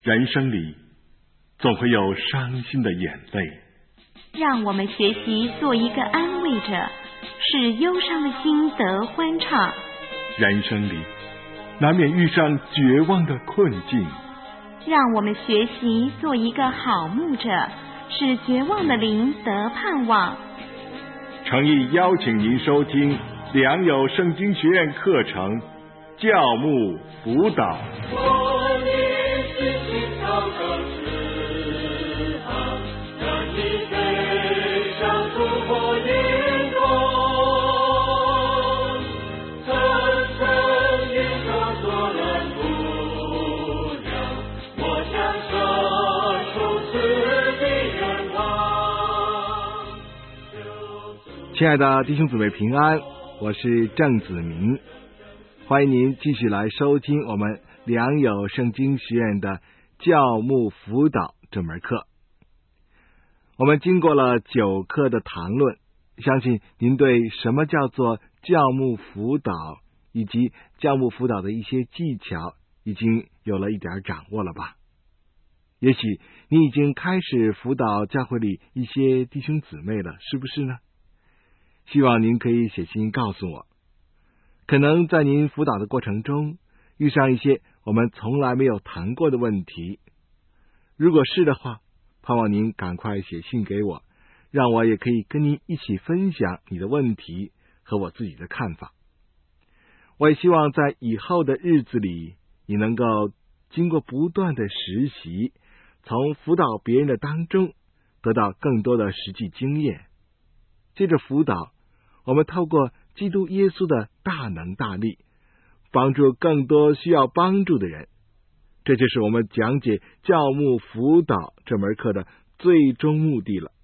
人生里总会有伤心的眼泪， 让我们学习做一个安慰者，使忧伤的心得欢畅。 人生里难免遇上绝望的困境， 让我们学习做一个好牧者，使绝望的灵得盼望。 诚意邀请您收听良友圣经学院课程教牧辅导。 亲爱的弟兄姊妹平安，我是郑子明，欢迎您继续来收听我们良友圣经学院的教牧辅导这门课。我们经过了9课的谈论，相信您对什么叫做教牧辅导以及教牧辅导的一些技巧已经有了一点掌握了吧？也许你已经开始辅导教会里一些弟兄姊妹了，是不是呢？希望您可以写信告诉我，可能在您辅导的过程中遇上一些我们从来没有谈过的问题，如果是的话，盼望您赶快写信给我，让我也可以跟您一起分享你的问题和我自己的看法。我也希望在以后的日子里，你能够经过不断的实习，从辅导别人的当中得到更多的实际经验。接着辅导，我们透过基督耶稣的大能大力，帮助更多需要帮助的人。这就是我们讲解教牧辅导这门课的最终目的了。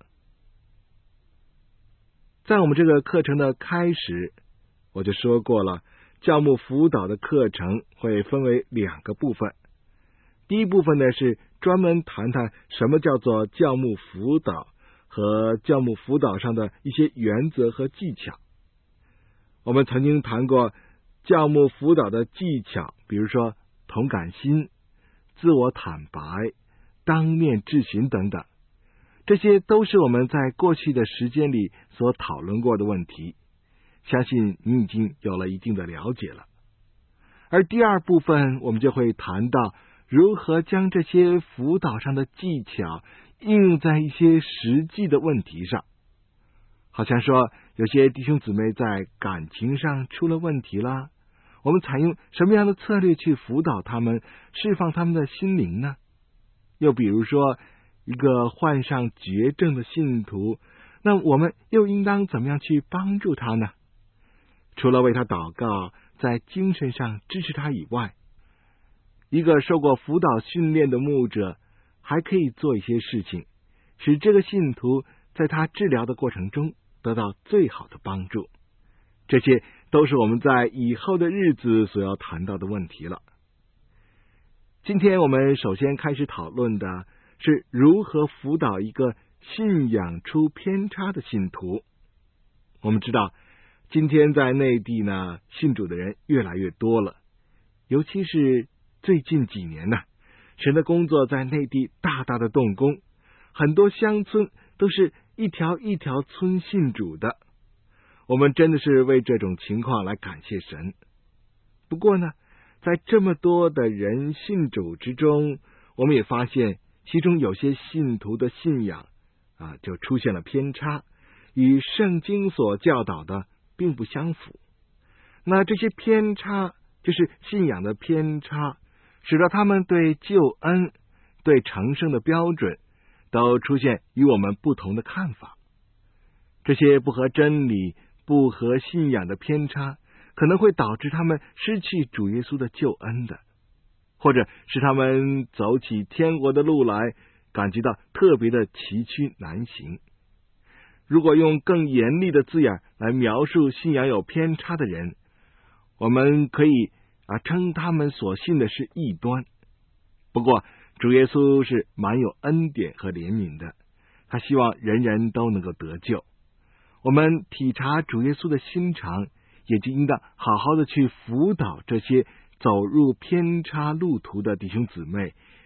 在我们这个课程的开始，我就说过了，教牧辅导的课程会分为2个部分。第一部分呢，是专门谈谈什么叫做教牧辅导和教牧辅导上的一些原则和技巧。我们曾经谈过教牧辅导的技巧，比如说同感心、自我坦白、当面质询等等，这些都是我们在过去的时间里所讨论过的问题，相信你已经有了一定的了解了。而第2部分，我们就会谈到如何将这些辅导上的技巧应用在一些实际的问题上。好像说有些弟兄姊妹在感情上出了问题啦，我们采用什么样的策略去辅导他们，释放他们的心灵呢？又比如说一个患上绝症的信徒，那我们又应当怎么样去帮助他呢？除了为他祷告，在精神上支持他以外，一个受过辅导训练的牧者还可以做一些事情，使这个信徒在他治疗的过程中得到最好的帮助。这些都是我们在以后的日子所要谈到的问题了。今天我们首先开始讨论的是如何辅导一个信仰出偏差的信徒。我们知道今天在内地呢，信主的人越来越多了，尤其是最近几年呢，神的工作在内地大大的动工，很多乡村都是一条一条村信主的。我们真的是为这种情况来感谢神。不过呢，在这么多的人信主之中，我们也发现其中有些信徒的信仰就出现了偏差，与圣经所教导的并不相符。那这些偏差就是信仰的偏差，使得他们对救恩、对成圣的标准都出现与我们不同的看法。这些不合真理、不合信仰的偏差，可能会导致他们失去主耶稣的救恩的，或者使他们走起天国的路来，感觉到特别的崎岖难行。如果用更严厉的字眼来描述信仰有偏差的人，我们可以称他们所信的是异端。不过主耶稣是蛮有恩典和怜悯的，他希望人人都能够得救。我们体察主耶稣的心肠，也就应当好好的去辅导这些走入偏差路途的弟兄姊妹，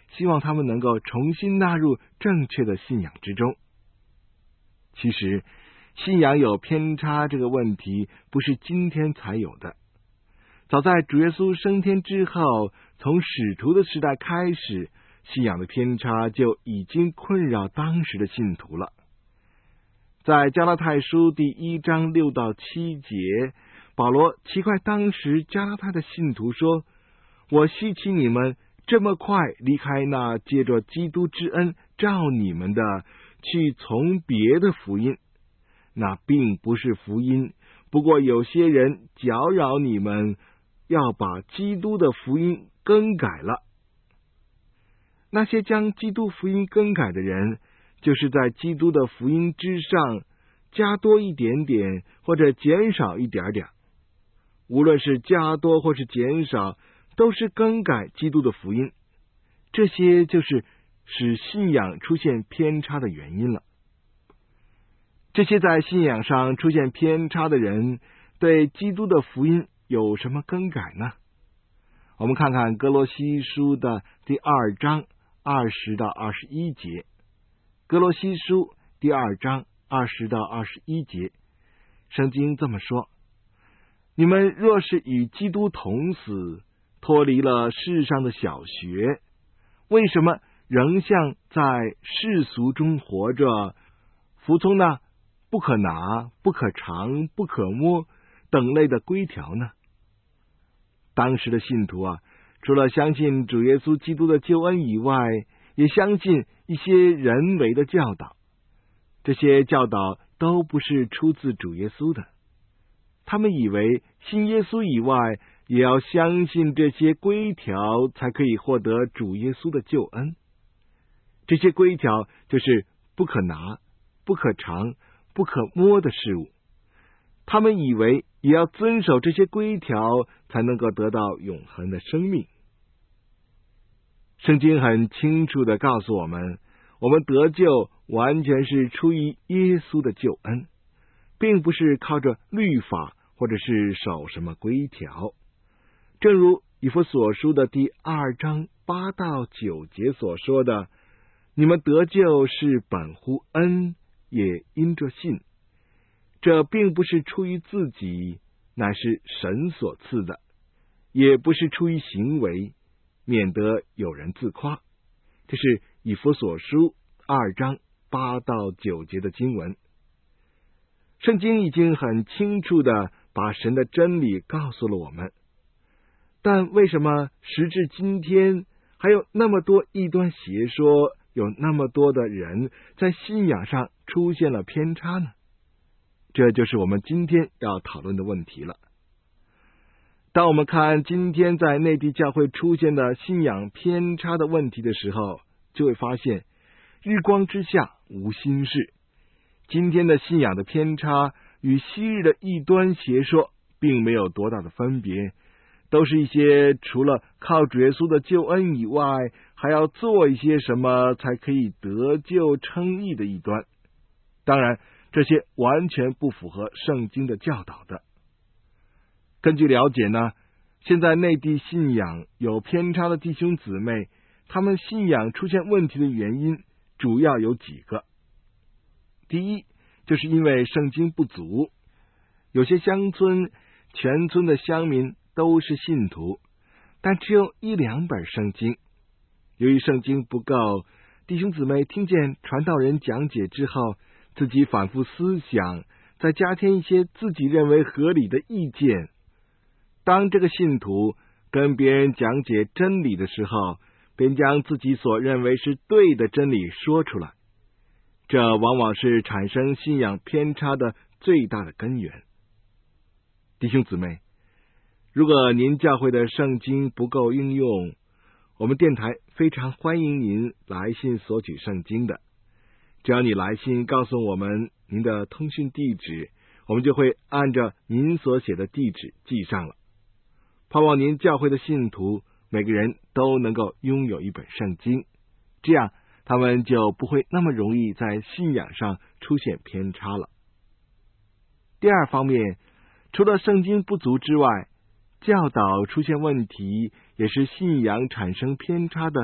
希望他们能够重新纳入正确的信仰之中。其实，信仰有偏差这个问题不是今天才有的，早在主耶稣升天之后，从使徒的时代开始，信仰的偏差就已经困扰当时的信徒了。在加拉太书第1章6到7节，保罗奇怪当时加拉太的信徒说：我希奇你们这么快离开那借着基督之恩召你们的，去从别的福音。那并不是福音，不过有些人搅扰你们，要把基督的福音更改了。那些将基督福音更改的人，就是在基督的福音之上加多一点点，或者减少一点点。无论是加多或是减少，都是更改基督的福音。这些就是使信仰出现偏差的原因了。这些在信仰上出现偏差的人，对基督的福音有什么更改呢？我们看看哥罗西书的第2章20到21节。哥罗西书第2章20到21节，圣经这么说：你们若是与基督同死，脱离了世上的小学，为什么仍像在世俗中活着，服从那不可拿、不可尝、不可摸等类的规条呢？当时的信徒除了相信主耶稣基督的救恩以外，也相信一些人为的教导。这些教导都不是出自主耶稣的。他们以为信耶稣以外，也要相信这些规条，才可以获得主耶稣的救恩。这些规条就是不可拿、不可尝、不可摸的事物。他们以为也要遵守这些规条，才能够得到永恒的生命。圣经很清楚地告诉我们，我们得救完全是出于耶稣的救恩，并不是靠着律法或者是守什么规条。正如以弗所书的第2章8到9节所说的：你们得救是本乎恩，也因着信。这并不是出于自己，乃是神所赐的；也不是出于行为，免得有人自夸。这是以弗所书2章8到9节的经文。圣经已经很清楚地把神的真理告诉了我们，但为什么时至今天还有那么多异端邪说，有那么多的人在信仰上出现了偏差呢？这就是我们今天要讨论的问题了。当我们看今天在内地教会出现的信仰偏差的问题的时候，就会发现日光之下无新事。今天的信仰的偏差与昔日的异端邪说并没有多大的分别，都是一些除了靠主耶稣的救恩以外，还要做一些什么才可以得救称义的异端。当然，这些完全不符合圣经的教导的。根据了解呢，现在内地信仰有偏差的弟兄姊妹，他们信仰出现问题的原因主要有几个。第一，就是因为圣经不足。有些乡村全村的乡民都是信徒，但只有1-2本圣经。由于圣经不够，弟兄姊妹听见传道人讲解之后，自己反复思想，再加添一些自己认为合理的意见。当这个信徒跟别人讲解真理的时候，便将自己所认为是对的真理说出来，这往往是产生信仰偏差的最大的根源。弟兄姊妹，如果您教会的圣经不够应用，我们电台非常欢迎您来信索取圣经的。只要你来信告诉我们您的通讯地址，我们就会按照您所写的地址寄上了。盼望您教会的信徒每个人都能够拥有一本圣经，这样他们就不会那么容易在信仰上出现偏差了。第二方面，除了圣经不足之外，教导出现问题也是信仰产生偏差的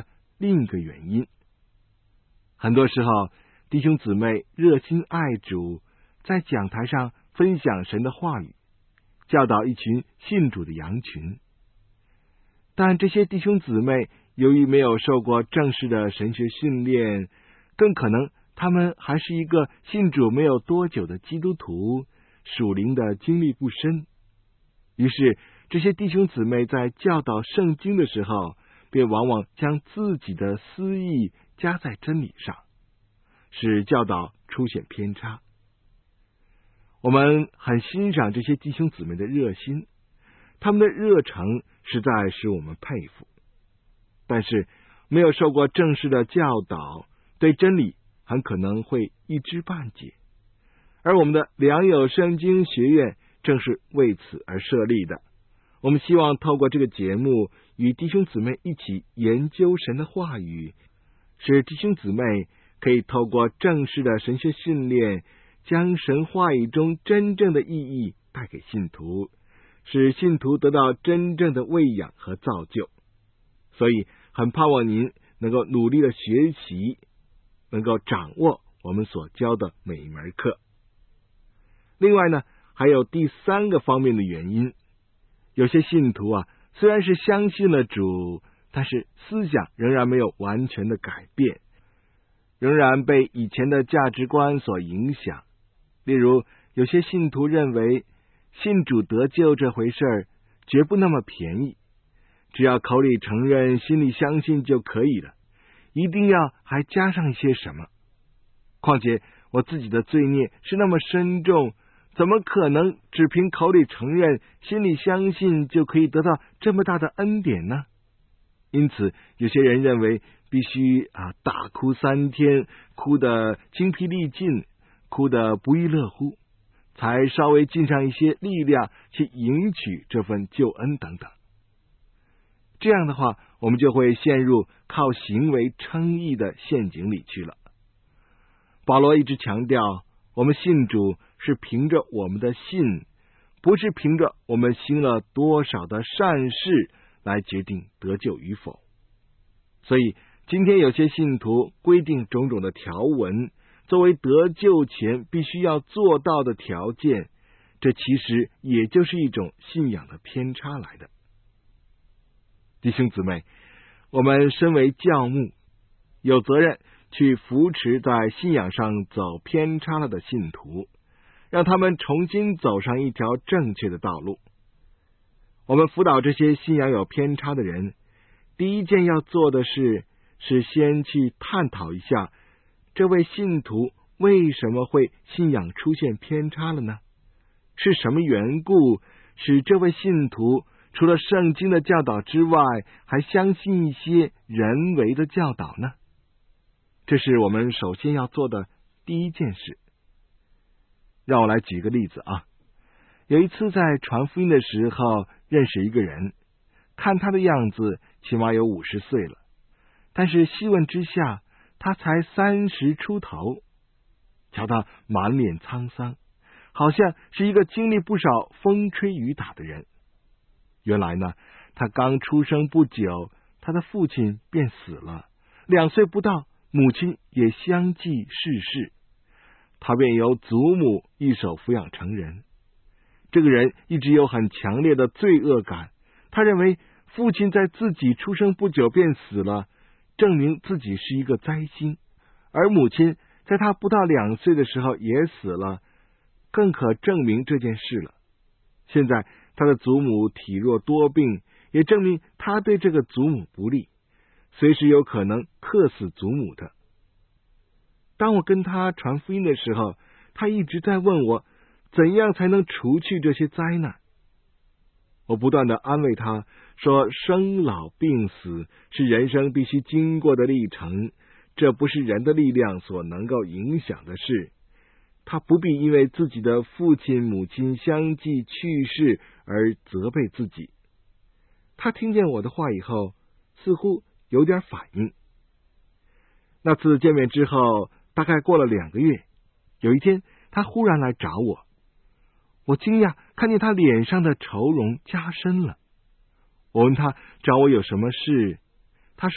另一个原因。很多时候，弟兄姊妹热心爱主，在讲台上分享神的话语，教导一群信主的羊群。但这些弟兄姊妹由于没有受过正式的神学训练，更可能他们还是一个信主没有多久的基督徒，属灵的经历不深。于是这些弟兄姊妹在教导圣经的时候，便往往将自己的私意加在真理上，使教导出现偏差。我们很欣赏这些弟兄姊妹的热心，他们的热诚实在使我们佩服。但是没有受过正式的教导，对真理很可能会一知半解。而我们的良友圣经学院正是为此而设立的。我们希望透过这个节目，与弟兄姊妹一起研究神的话语，使弟兄姊妹可以透过正式的神学训练，将神话语中真正的意义带给信徒，使信徒得到真正的喂养和造就。所以很盼望您能够努力的学习，能够掌握我们所教的每一门课。另外呢，还有第三个方面的原因，有些信徒虽然是相信了主，但是思想仍然没有完全的改变，仍然被以前的价值观所影响。例如，有些信徒认为信主得救这回事儿绝不那么便宜，只要口里承认，心里相信就可以了，一定要还加上一些什么。况且我自己的罪孽是那么深重，怎么可能只凭口里承认，心里相信就可以得到这么大的恩典呢？因此有些人认为必须大哭3天，哭得精疲力尽，哭得不亦乐乎，才稍微尽上一些力量去赢取这份救恩等等。这样的话，我们就会陷入靠行为称义的陷阱里去了。保罗一直强调，我们信主是凭着我们的信，不是凭着我们行了多少的善事来决定得救与否。所以今天有些信徒规定种种的条文，作为得救前必须要做到的条件，这其实也就是一种信仰的偏差来的。弟兄姊妹，我们身为教牧，有责任去扶持在信仰上走偏差了的信徒，让他们重新走上一条正确的道路。我们辅导这些信仰有偏差的人，第一件要做的事是先去探讨一下，这位信徒为什么会信仰出现偏差了呢？是什么缘故使这位信徒除了圣经的教导之外，还相信一些人为的教导呢？这是我们首先要做的第一件事。让我来举个例子有一次在传福音的时候，认识一个人，看他的样子起码有50岁了，但是细问之下，他才30出头，瞧他满脸沧桑，好像是一个经历不少风吹雨打的人。原来呢，他刚出生不久，他的父亲便死了，2岁不到，母亲也相继逝世，他便由祖母一手抚养成人。这个人一直有很强烈的罪恶感，他认为父亲在自己出生不久便死了，证明自己是一个灾星，而母亲在他不到2岁的时候也死了，更可证明这件事了。现在他的祖母体弱多病，也证明他对这个祖母不利，随时有可能克死祖母的。当我跟他传福音的时候，他一直在问我，怎样才能除去这些灾难。我不断的安慰他说，生老病死是人生必须经过的历程，这不是人的力量所能够影响的事。他不必因为自己的父亲母亲相继去世而责备自己。他听见我的话以后，似乎有点反应。那次见面之后，大概过了2个月，有一天他忽然来找我，我惊讶看见他脸上的愁容加深了。我问他找我有什么事，他说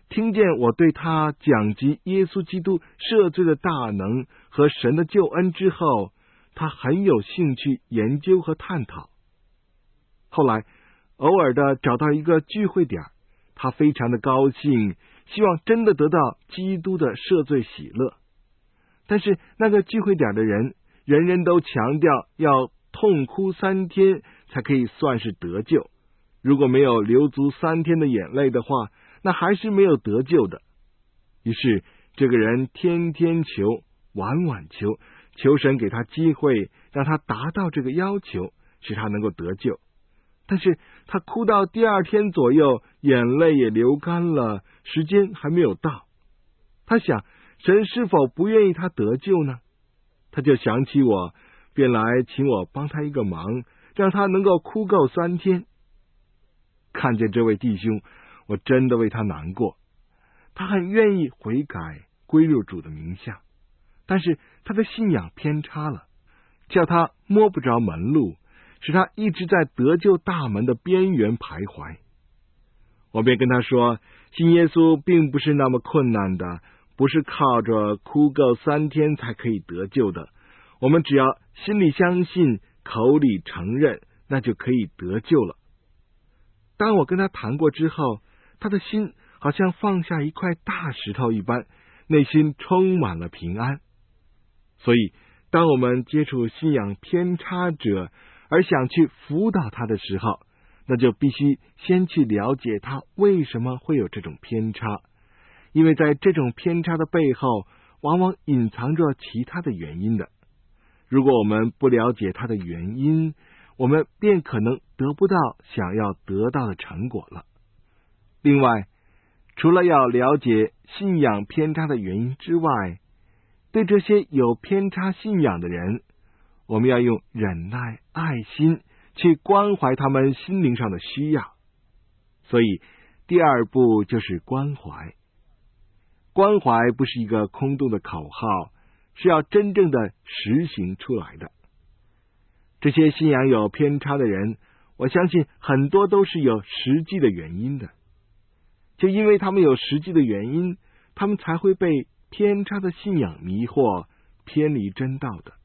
听见我对他讲及耶稣基督赦罪的大能和神的救恩之后，他很有兴趣研究和探讨。后来偶尔的找到一个聚会点，他非常的高兴，希望真的得到基督的赦罪喜乐。但是那个聚会点的人人都强调要痛哭3天才可以算是得救，如果没有流足3天的眼泪的话，那还是没有得救的。于是这个人天天求，晚晚求，求神给他机会，让他达到这个要求，使他能够得救。但是他哭到第2天左右，眼泪也流干了，时间还没有到。他想，神是否不愿意他得救呢？他就想起我，便来请我帮他一个忙，让他能够哭够3天。看见这位弟兄，我真的为他难过。他很愿意悔改，归入主的名下，但是他的信仰偏差了，叫他摸不着门路，使他一直在得救大门的边缘徘徊。我便跟他说，信耶稣并不是那么困难的，不是靠着哭够3天才可以得救的，我们只要心里相信，口里承认，那就可以得救了。当我跟他谈过之后，他的心好像放下一块大石头一般，内心充满了平安。所以当我们接触信仰偏差者而想去辅导他的时候，那就必须先去了解他为什么会有这种偏差，因为在这种偏差的背后往往隐藏着其他的原因的。如果我们不了解他的原因，我们便可能得不到想要得到的成果了。另外，除了要了解信仰偏差的原因之外，对这些有偏差信仰的人，我们要用忍耐、爱心去关怀他们心灵上的需要。所以第2步就是关怀。关怀不是一个空洞的口号，是要真正的实行出来的。这些信仰有偏差的人，我相信很多都是有实际的原因的。就因为他们有实际的原因，他们才会被偏差的信仰迷惑，偏离真道的。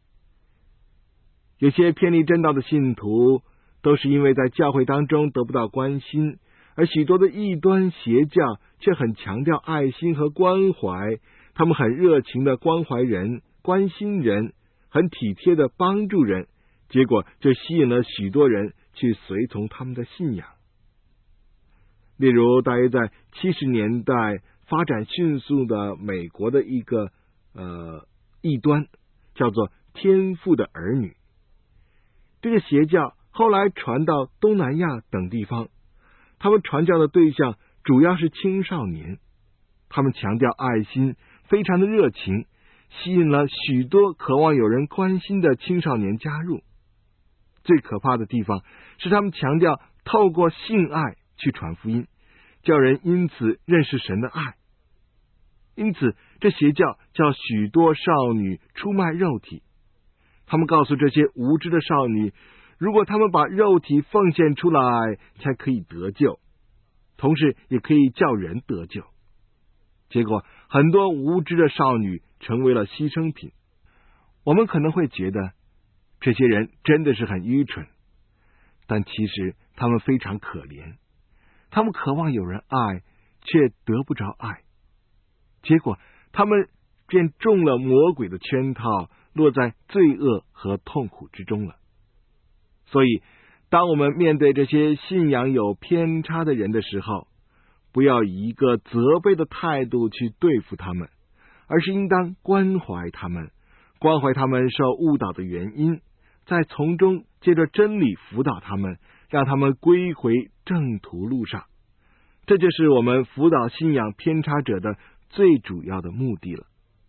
有些偏离真道的信徒，都是因为在教会当中得不到关心，而许多的异端邪教却很强调爱心和关怀，他们很热情的关怀人、关心人，很体贴的帮助人，结果就吸引了许多人去随从他们的信仰。例如大约在70年代发展迅速的美国的一个异端，叫做天父的儿女。这个邪教后来传到东南亚等地方，他们传教的对象主要是青少年，他们强调爱心，非常的热情，吸引了许多渴望有人关心的青少年加入。最可怕的地方是他们强调透过性爱去传福音，叫人因此认识神的爱。因此这邪教叫许多少女出卖肉体，他们告诉这些无知的少女，如果他们把肉体奉献出来才可以得救，同时也可以叫人得救。结果很多无知的少女成为了牺牲品。我们可能会觉得这些人真的是很愚蠢，但其实他们非常可怜，他们渴望有人爱，却得不着爱，结果他们便中了魔鬼的圈套，落在罪恶和痛苦之中了。所以当我们面对这些信仰有偏差的人的时候，不要以一个责备的态度去对付他们，而是应当关怀他们，关怀他们受误导的原因，再从中借着真理辅导他们，让他们归回正途路上。这就是我们辅导信仰偏差者的最主要的目的了。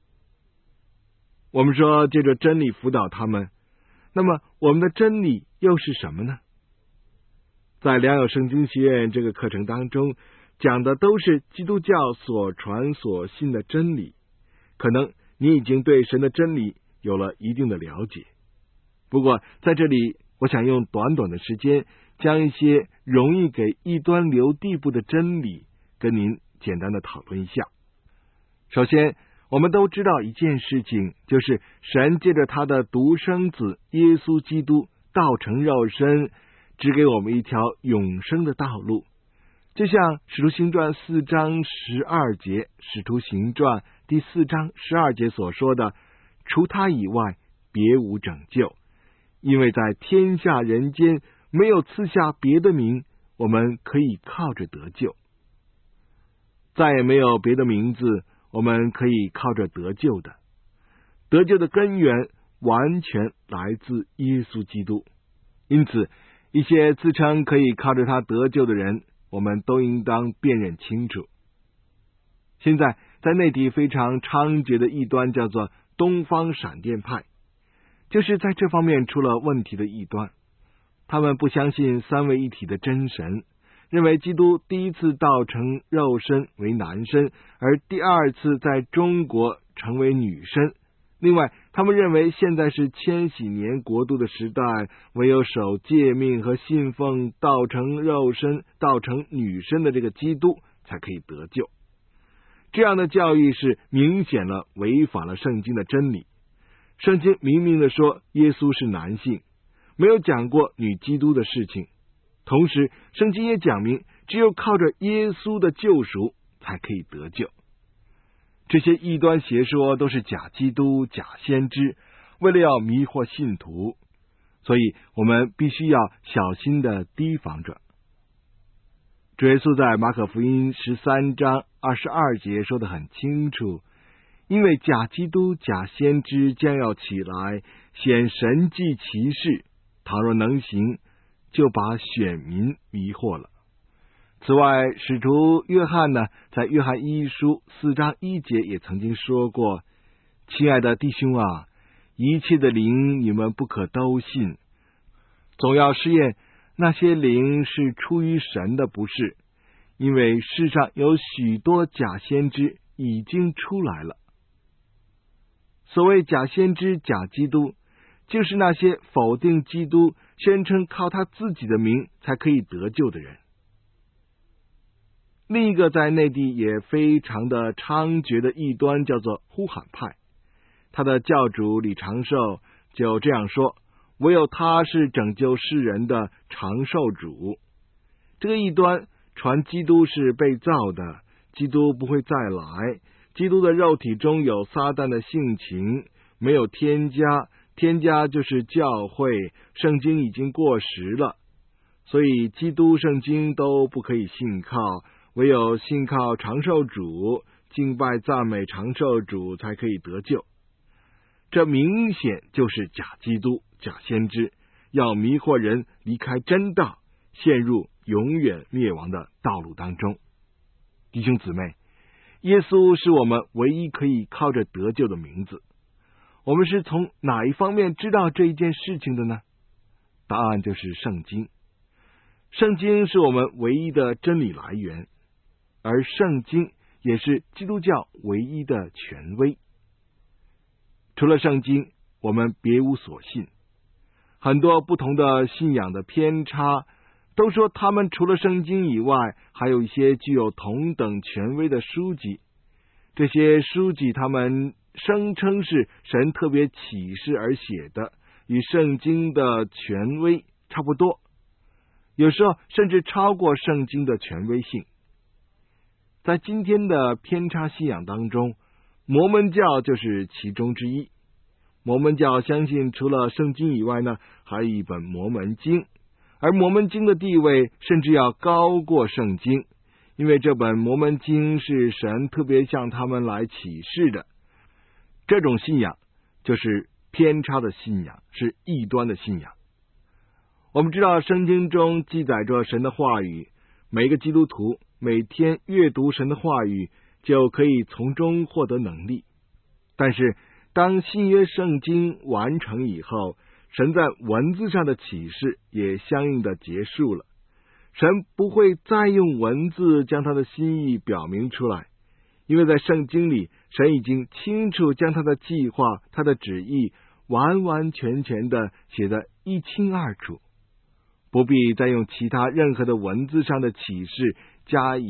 我们说借着真理辅导他们，那么我们的真理又是什么呢？在良友圣经学院这个课程当中，讲的都是基督教所传所信的真理。可能你已经对神的真理有了一定的了解，不过在这里我想用短短的时间，将一些容易给异端留地步的真理跟您简单的讨论一下。首先，我们都知道一件事情，就是神借着他的独生子耶稣基督道成肉身，指给我们一条永生的道路。就像使徒行传4章12节，使徒行传第4章12节所说的，除他以外别无拯救，因为在天下人间没有赐下别的名，我们可以靠着得救。再也没有别的名字我们可以靠着得救的。得救的根源完全来自耶稣基督。因此，一些自称可以靠着他得救的人，我们都应当辨认清楚。现在在内地非常猖獗的异端叫做东方闪电派，就是在这方面出了问题的异端。他们不相信三位一体的真神，认为基督第一次道成肉身为男身，而第二次在中国成为女身。另外，他们认为现在是千禧年国度的时代，唯有守诫命和信奉道成肉身、道成女身的这个基督才可以得救。这样的教义是明显了违反了圣经的真理。圣经明明的说耶稣是男性，没有讲过女基督的事情。同时，圣经也讲明，只有靠着耶稣的救赎才可以得救。这些异端邪说都是假基督、假先知，为了要迷惑信徒，所以我们必须要小心的提防着。主耶稣在马可福音13章22节说得很清楚，因为假基督、假先知将要起来，显神迹奇事，倘若能行，就把选民迷惑了。此外，使徒约翰呢，在约翰一书4章1节也曾经说过，亲爱的弟兄啊，一切的灵你们不可都信，总要试验那些灵是出于神的，不是，因为世上有许多假先知已经出来了。所谓假先知、假基督，就是那些否定基督、宣称靠他自己的名才可以得救的人。另一个在内地也非常的猖獗的异端叫做呼喊派，他的教主李长寿就这样说，唯有他是拯救世人的长寿主。这个异端传基督是被造的，基督不会再来，基督的肉体中有撒旦的性情，没有天家，天家就是教会，圣经已经过时了，所以基督圣经都不可以信靠，唯有信靠长寿主，敬拜赞美长寿主才可以得救。这明显就是假基督、假先知，要迷惑人离开真道，陷入永远灭亡的道路当中。弟兄姊妹，耶稣是我们唯一可以靠着得救的名字。我们是从哪一方面知道这一件事情的呢？答案就是圣经。圣经是我们唯一的真理来源，而圣经也是基督教唯一的权威。除了圣经，我们别无所信。很多不同的信仰的偏差，都说他们除了圣经以外，还有一些具有同等权威的书籍。这些书籍他们声称是神特别启示而写的，与圣经的权威差不多，有时候甚至超过圣经的权威性。在今天的偏差信仰当中，摩门教就是其中之一。摩门教相信除了圣经以外呢，还有一本摩门经，而摩门经的地位甚至要高过圣经，因为这本摩门经是神特别向他们来启示的。这种信仰就是偏差的信仰，是异端的信仰。我们知道圣经中记载着神的话语，每个基督徒每天阅读神的话语，就可以从中获得能力。但是当新约圣经完成以后，神在文字上的启示也相应的结束了。神不会再用文字将他的心意表明出来，因为在圣经里，神已经清楚将他的计划、他的旨意完完全全的写得一清二楚，不必再用其他任何的文字上的启示加以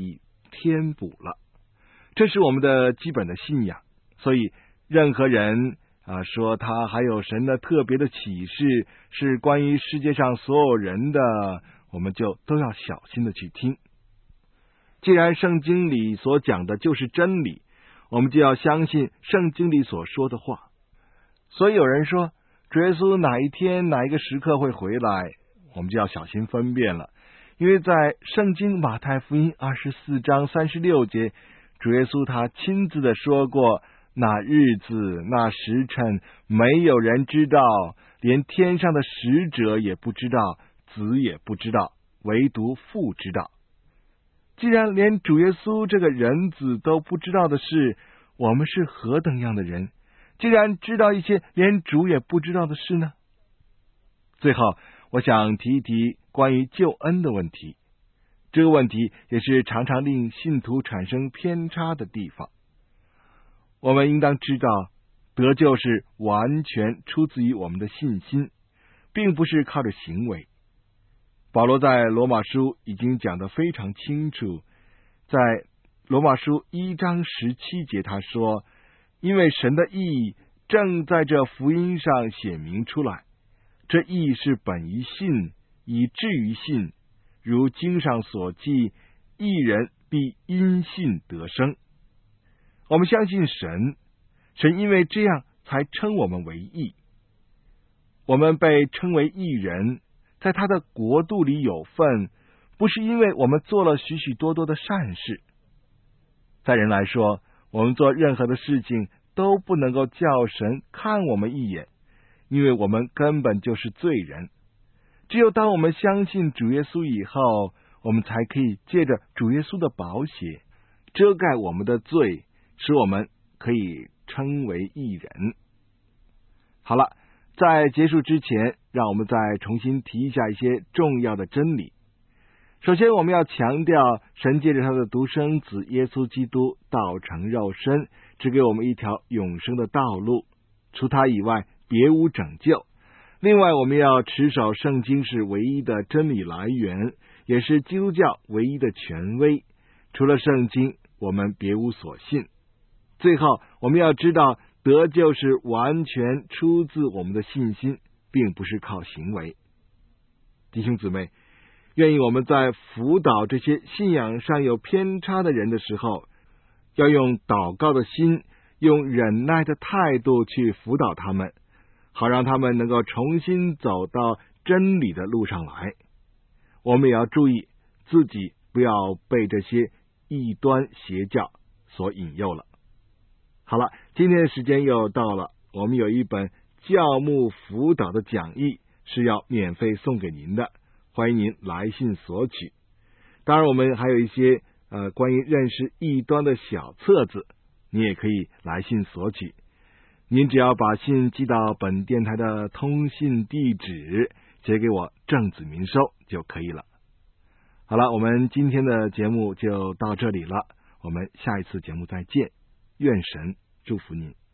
填补了。这是我们的基本的信仰，所以任何人说他还有神的特别的启示，是关于世界上所有人的，我们就都要小心的去听。既然圣经里所讲的就是真理，我们就要相信圣经里所说的话。所以有人说主耶稣哪一天哪一个时刻会回来，我们就要小心分辨了。因为在圣经马太福音24章36节，主耶稣他亲自的说过，那日子那时辰没有人知道，连天上的使者也不知道，子也不知道，唯独父知道。既然连主耶稣这个人子都不知道的事，我们是何等样的人，既然知道一些连主也不知道的事呢？最后我想提一提关于救恩的问题，这个问题也是常常令信徒产生偏差的地方。我们应当知道，得救是完全出自于我们的信心，并不是靠着行为。保罗在罗马书已经讲得非常清楚，在罗马书1章17节他说，因为神的义正在这福音上显明出来，这义是本于信，以至于信，如经上所记，义人必因信得生。我们相信神，神因为这样才称我们为义。我们被称为义人，在他的国度里有份，不是因为我们做了许许多多的善事。在人来说，我们做任何的事情都不能够叫神看我们一眼，因为我们根本就是罪人。只有当我们相信主耶稣以后，我们才可以借着主耶稣的宝血遮盖我们的罪，使我们可以称为义人。好了，在结束之前，让我们再重新提一下一些重要的真理。首先，我们要强调神借着他的独生子耶稣基督道成肉身，指给我们一条永生的道路，除他以外别无拯救。另外，我们要持守圣经是唯一的真理来源，也是基督教唯一的权威，除了圣经我们别无所信。最后，我们要知道得救是完全出自我们的信心，并不是靠行为。弟兄姊妹，愿意我们在辅导这些信仰上有偏差的人的时候，要用祷告的心，用忍耐的态度去辅导他们，好让他们能够重新走到真理的路上来。我们也要注意自己不要被这些异端邪教所引诱了。好了，今天的时间又到了，我们有一本教牧辅导的讲义是要免费送给您的，欢迎您来信索取。当然我们还有一些关于认识异端的小册子，你也可以来信索取。您只要把信寄到本电台的通信地址，写给我郑子明收就可以了。好了，我们今天的节目就到这里了，我们下一次节目再见，愿神祝福您。